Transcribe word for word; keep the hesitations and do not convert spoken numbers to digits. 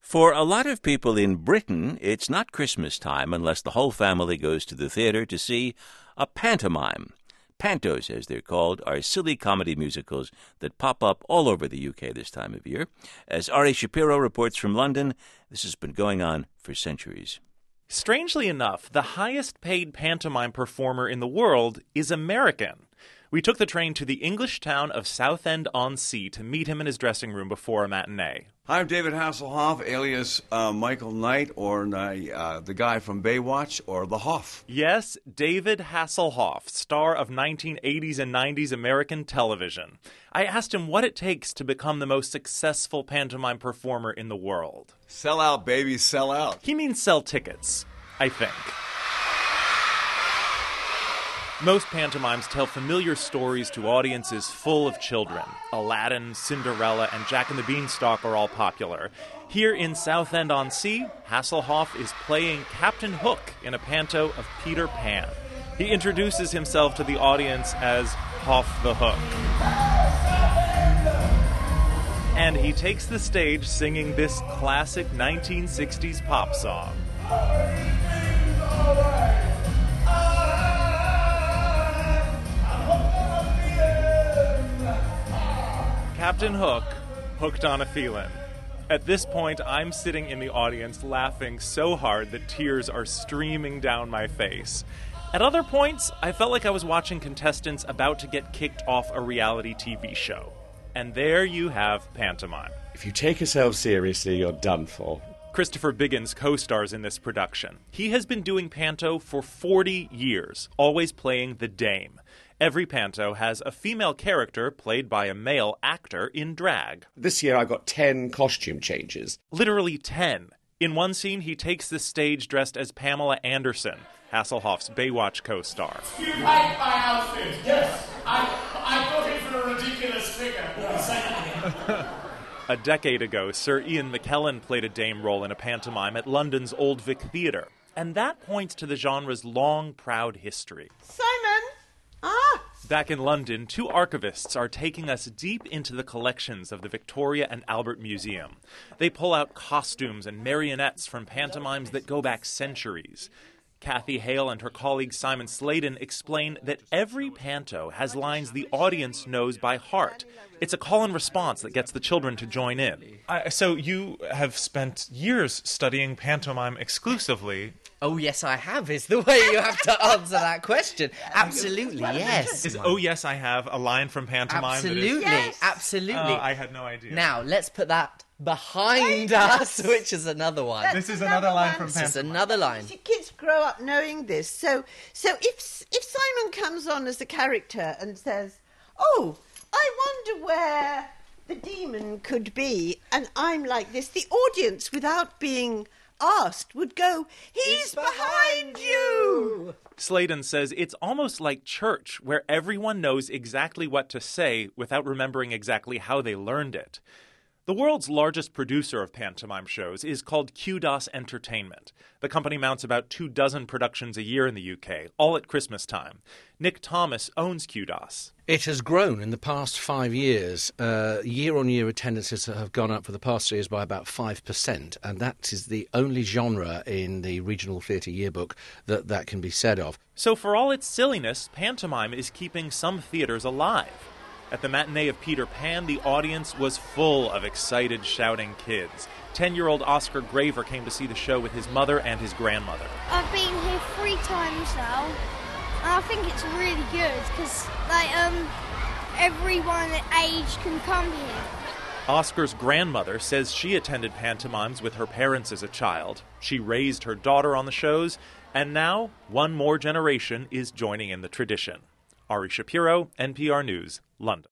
For a lot of people in Britain, it's not Christmas time unless the whole family goes to the theater to see a pantomime. Pantos, as they're called, are silly comedy musicals that pop up all over the U K this time of year. As Ari Shapiro reports from London, this has been going on for centuries. Strangely enough, the highest-paid pantomime performer in the world is American. We took the train to the English town of Southend-on-Sea to meet him in his dressing room before a matinee. Hi, I'm David Hasselhoff, alias uh, Michael Knight, or uh, the guy from Baywatch, or the Hoff. Yes, David Hasselhoff, star of nineteen eighties and nineties American television. I asked him what it takes to become the most successful pantomime performer in the world. Sell out, baby, sell out. He means sell tickets, I think. Most pantomimes tell familiar stories to audiences full of children. Aladdin, Cinderella, and Jack and the Beanstalk are all popular. Here in Southend-on-Sea, Hasselhoff is playing Captain Hook in a panto of Peter Pan. He introduces himself to the audience as Hoff the Hook. And he takes the stage singing this classic nineteen sixties pop song. Captain Hook, hooked on a feeling. At this point, I'm sitting in the audience laughing so hard that tears are streaming down my face. At other points, I felt like I was watching contestants about to get kicked off a reality T V show. And there you have pantomime. If you take yourself seriously, you're done for. Christopher Biggins co-stars in this production. He has been doing panto for forty years, always playing the dame. Every panto has a female character played by a male actor in drag. This year I got ten costume changes. Literally ten. In one scene, he takes the stage dressed as Pamela Anderson, Hasselhoff's Baywatch co-star. You like my outfit? Yes. I, I'm looking for a ridiculous figure. A decade ago, Sir Ian McKellen played a dame role in a pantomime at London's Old Vic Theatre. And that points to the genre's long, proud history. Simon! Ah! Back in London, two archivists are taking us deep into the collections of the Victoria and Albert Museum. They pull out costumes and marionettes from pantomimes that go back centuries. Kathy Hale and her colleague Simon Sladen explain that every panto has lines the audience knows by heart. It's a call and response that gets the children to join in. Uh, so you have spent years studying pantomime exclusively. Oh, yes, I have, is the way you have to answer that question. Absolutely, yes. Is oh, yes, I have a line from pantomime? Absolutely, that is... yes. absolutely. Uh, I had no idea. Now, let's put that behind us, which is another one. That's this is another, another line from pantomime. This is another line. See, kids grow up knowing this. So, so if if Simon comes on as a character and says, "Oh, I wonder where the demon could be," and I'm like this, the audience, without being asked, would go, "He's behind you!" Sladen says it's almost like church, where everyone knows exactly what to say without remembering exactly how they learned it. The world's largest producer of pantomime shows is called Kudos Entertainment. The company mounts about two dozen productions a year in the U K, all at Christmas time. Nick Thomas owns Kudos. It has grown in the past five years. Uh, year-on-year attendances have gone up for the past three years by about five percent, and that is the only genre in the Regional Theatre Yearbook that that can be said of. So for all its silliness, pantomime is keeping some theatres alive. At the matinee of Peter Pan, the audience was full of excited, shouting kids. Ten-year-old Oscar Graver came to see the show with his mother and his grandmother. I've been here three times now, and I think it's really good because, like, um, everyone at age can come here. Oscar's grandmother says she attended pantomimes with her parents as a child. She raised her daughter on the shows, and now one more generation is joining in the tradition. Ari Shapiro, N P R News, London.